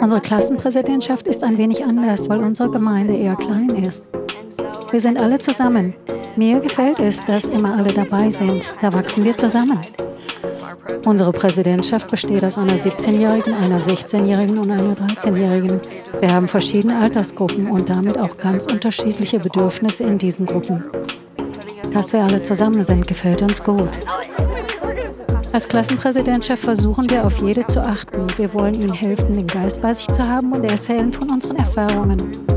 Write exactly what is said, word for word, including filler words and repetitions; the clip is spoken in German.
Unsere Klassenpräsidentschaft ist ein wenig anders, weil unsere Gemeinde eher klein ist. Wir sind alle zusammen. Mir gefällt es, dass immer alle dabei sind. Da wachsen wir zusammen. Unsere Präsidentschaft besteht aus einer siebzehnjährigen, einer sechzehnjährigen und einer dreizehnjährigen. Wir haben verschiedene Altersgruppen und damit auch ganz unterschiedliche Bedürfnisse in diesen Gruppen. Dass wir alle zusammen sind, gefällt uns gut. Als Klassenpräsidentschaft versuchen wir, auf jede zu achten. Wir wollen ihnen helfen, den Geist bei sich zu haben und erzählen von unseren Erfahrungen.